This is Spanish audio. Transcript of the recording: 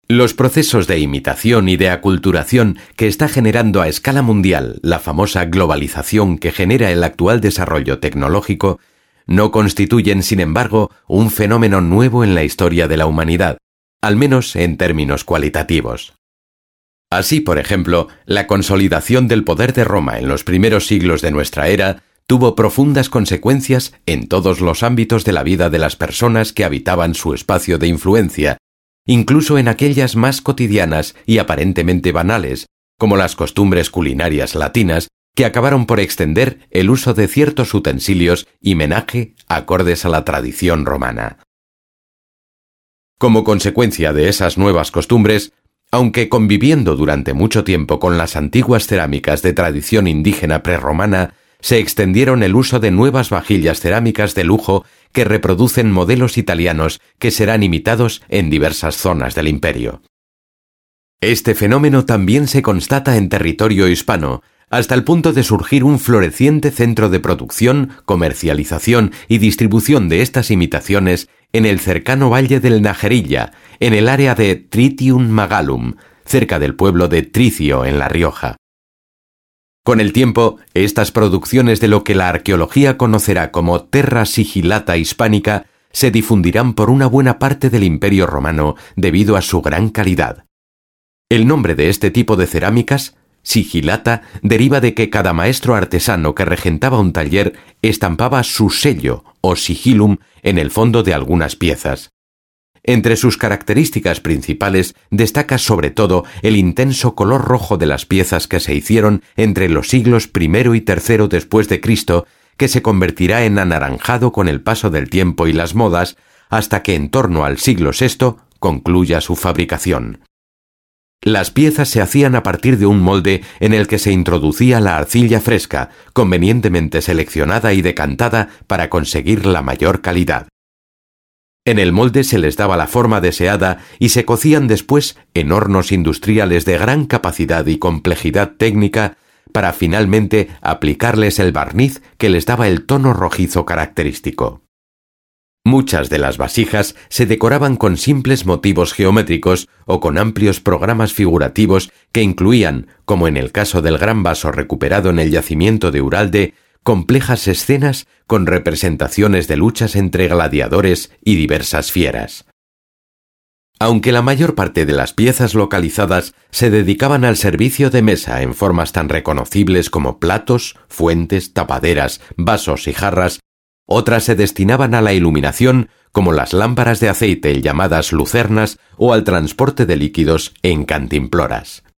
Los procesos de imitación y de aculturación que está generando a escala mundial la famosa globalización que genera el actual desarrollo tecnológico no constituyen, sin embargo, un fenómeno nuevo en la historia de la humanidad, al menos en términos cualitativos. Así, por ejemplo, la consolidación del poder de Roma en los primeros siglos de nuestra era tuvo profundas consecuencias en todos los ámbitos de la vida de las personas que habitaban su espacio de influencia, incluso en aquellas más cotidianas y aparentemente banales, como las costumbres culinarias latinas, que acabaron por extender el uso de ciertos utensilios y menaje acordes a la tradición romana. Como consecuencia de esas nuevas costumbres, aunque conviviendo durante mucho tiempo con las antiguas cerámicas de tradición indígena prerromana, se extendieron el uso de nuevas vajillas cerámicas de lujo que reproducen modelos italianos que serán imitados en diversas zonas del imperio. Este fenómeno también se constata en territorio hispano, hasta el punto de surgir un floreciente centro de producción, comercialización y distribución de estas imitaciones en el cercano valle del Najerilla, en el área de Tritium Magalum, cerca del pueblo de Tricio, en La Rioja. Con el tiempo, estas producciones de lo que la arqueología conocerá como Terra Sigillata hispánica se difundirán por una buena parte del Imperio Romano debido a su gran calidad. El nombre de este tipo de cerámicas, sigilata, deriva de que cada maestro artesano que regentaba un taller estampaba su sello o sigillum en el fondo de algunas piezas. Entre sus características principales destaca sobre todo el intenso color rojo de las piezas que se hicieron entre los siglos I y III después de Cristo, que se convertirá en anaranjado con el paso del tiempo y las modas, hasta que en torno al siglo VI concluya su fabricación. Las piezas se hacían a partir de un molde en el que se introducía la arcilla fresca, convenientemente seleccionada y decantada para conseguir la mayor calidad. En el molde se les daba la forma deseada y se cocían después en hornos industriales de gran capacidad y complejidad técnica para finalmente aplicarles el barniz que les daba el tono rojizo característico. Muchas de las vasijas se decoraban con simples motivos geométricos o con amplios programas figurativos que incluían, como en el caso del gran vaso recuperado en el yacimiento de Uralde, complejas escenas con representaciones de luchas entre gladiadores y diversas fieras. Aunque la mayor parte de las piezas localizadas se dedicaban al servicio de mesa en formas tan reconocibles como platos, fuentes, tapaderas, vasos y jarras, otras se destinaban a la iluminación como las lámparas de aceite llamadas lucernas o al transporte de líquidos en cantimploras.